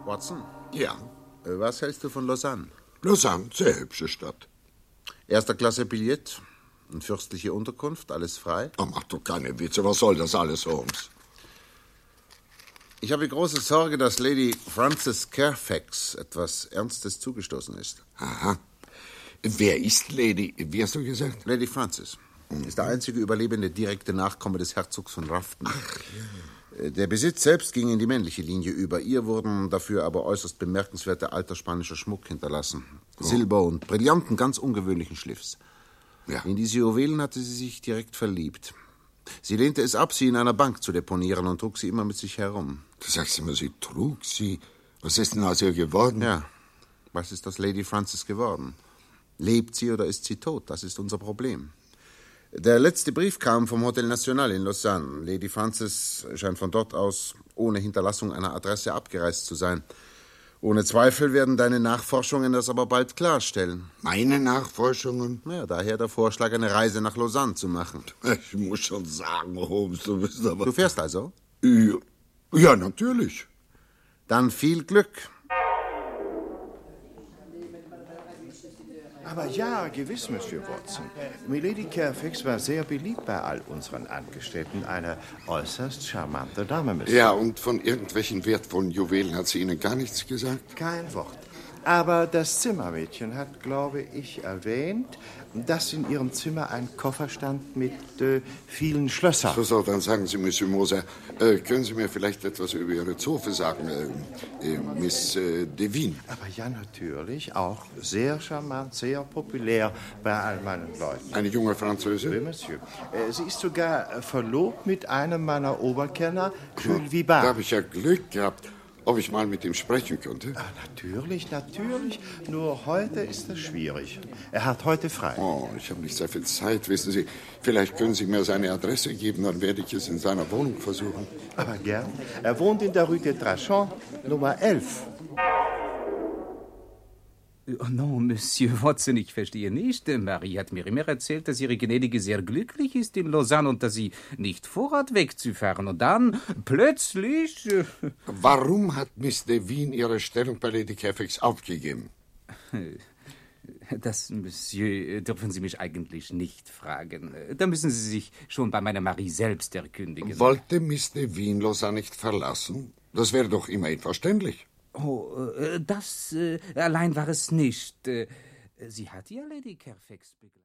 Watson, Ja. Was hältst du von Lausanne? Lausanne, sehr hübsche Stadt. Erster Klasse Billett, eine fürstliche Unterkunft, alles frei. Oh, mach doch keine Witze, was soll das alles, Holmes? Ich habe große Sorge, dass Lady Frances Fairfax etwas Ernstes zugestoßen ist. Aha. Wer ist Lady, wie hast du gesagt? Lady Frances ist der einzige überlebende direkte Nachkomme des Herzogs von Rafton. Ach, ja. Der Besitz selbst ging in die männliche Linie über. Ihr wurden dafür aber äußerst bemerkenswerter alter spanischer Schmuck hinterlassen. Silber und Brillanten ganz ungewöhnlichen Schliffs. Ja. In diese Juwelen hatte sie sich direkt verliebt. Sie lehnte es ab, sie in einer Bank zu deponieren und trug sie immer mit sich herum. Du sagst immer, sie trug sie. Was ist denn aus ihr geworden? Ja, was ist aus Lady Frances geworden? Lebt sie oder ist sie tot? Das ist unser Problem. Der letzte Brief kam vom Hotel National in Lausanne. Lady Frances scheint von dort aus ohne Hinterlassung einer Adresse abgereist zu sein. Ohne Zweifel werden deine Nachforschungen das aber bald klarstellen. Meine Nachforschungen? Ja, daher der Vorschlag, eine Reise nach Lausanne zu machen. Ich muss schon sagen, Holmes, du bist aber... Du fährst also? Ja, natürlich. Dann viel Glück. Aber ja, gewiss, Monsieur Watson. Milady Fairfax war sehr beliebt bei all unseren Angestellten. Eine äußerst charmante Dame, Monsieur. Ja, und von irgendwelchen wertvollen Juwelen hat sie Ihnen gar nichts gesagt? Kein Wort. Aber das Zimmermädchen hat, glaube ich, erwähnt, dass in ihrem Zimmer ein Koffer stand mit vielen Schlössern. So, dann sagen Sie, Monsieur Moser, können Sie mir vielleicht etwas über Ihre Zofe sagen, Miss Devine? Aber ja, natürlich, auch sehr charmant, sehr populär bei all meinen Leuten. Eine junge Französin? Oui, Monsieur. Sie ist sogar verlobt mit einem meiner Oberkenner, Jules Vibard. Da habe ich ja Glück gehabt. Ob ich mal mit ihm sprechen könnte? Natürlich. Nur heute ist das schwierig. Er hat heute frei. Oh, ich habe nicht sehr viel Zeit, wissen Sie. Vielleicht können Sie mir seine Adresse geben, dann werde ich es in seiner Wohnung versuchen. Aber gern. Er wohnt in der Rue de Trachon, Nummer 11. Oh non, Monsieur Watson, ich verstehe nicht. Marie hat mir immer erzählt, dass ihre Gnädige sehr glücklich ist in Lausanne und dass sie nicht vorhat, wegzufahren. Und dann plötzlich... Warum hat Miss Devine ihre Stellung bei Lady Fairfax aufgegeben? Das, Monsieur, dürfen Sie mich eigentlich nicht fragen. Da müssen Sie sich schon bei meiner Marie selbst erkündigen. Wollte Miss Devine Lausanne nicht verlassen? Das wäre doch immerhin verständlich. Oh, das allein war es nicht. Sie hat ja Lady Fairfax begleitet.